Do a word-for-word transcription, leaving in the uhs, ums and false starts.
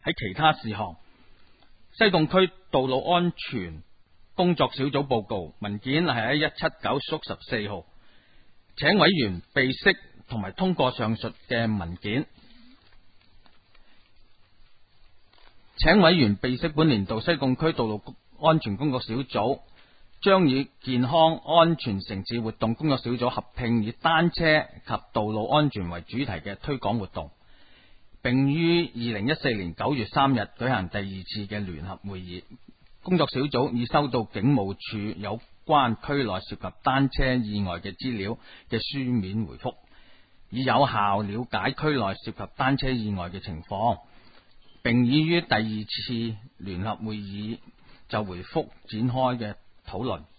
喺其他事項，西貢區道路安全工作小組報告文件係喺一七九縮十四號，請委員備悉同埋通過上述嘅文件。請委員備悉本年度西貢區道路安全工作小組將以健康安全城市活動工作小組合併，以單車及道路安全為主題嘅推廣活動，並於二零一四年九月三日舉行第二次嘅聯合會議。工作小組已收到警務處有關區內涉及單車意外嘅資料嘅書面回覆，以有效了解區內涉及單車意外嘅情況，並已於第二次聯合會議就回覆展開嘅討論。